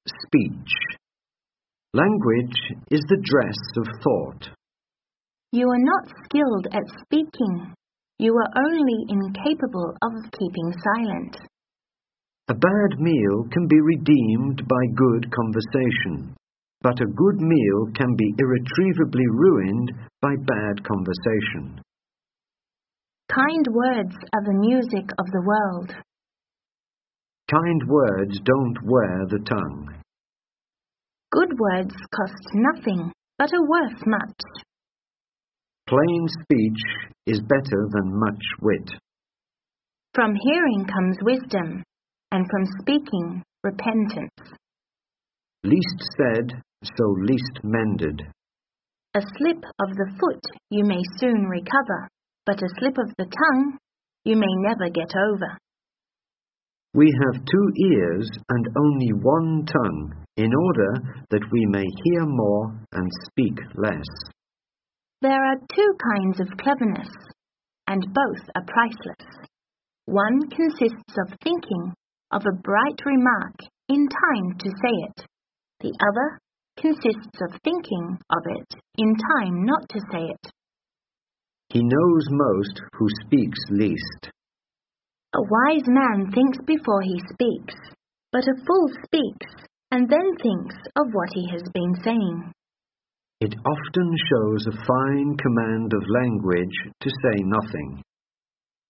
speech. Language is the dress of thought. You are not skilled at speaking. You are only incapable of keeping silent. A bad meal can be redeemed by good conversation, but a good meal can be irretrievably ruined by bad conversation. Kind words are the music of the world. Kind words don't wear the tongue. Good words cost nothing, but are worth much. Plain speech is better than much wit. From hearing comes wisdom, and from speaking, repentance. Least said, so least mended. A slip of the foot you may soon recover, but a slip of the tongue you may never get over. We have 2 ears and only 1 tongue, in order that we may hear more and speak less. There are 2 kinds of cleverness, and both are priceless. One consists of thinking of a bright remark in time to say it. The other consists of thinking of it in time not to say it. He knows most who speaks least. A wise man thinks before he speaks, but a fool speaks and then thinks of what he has been saying. It often shows a fine command of language to say nothing.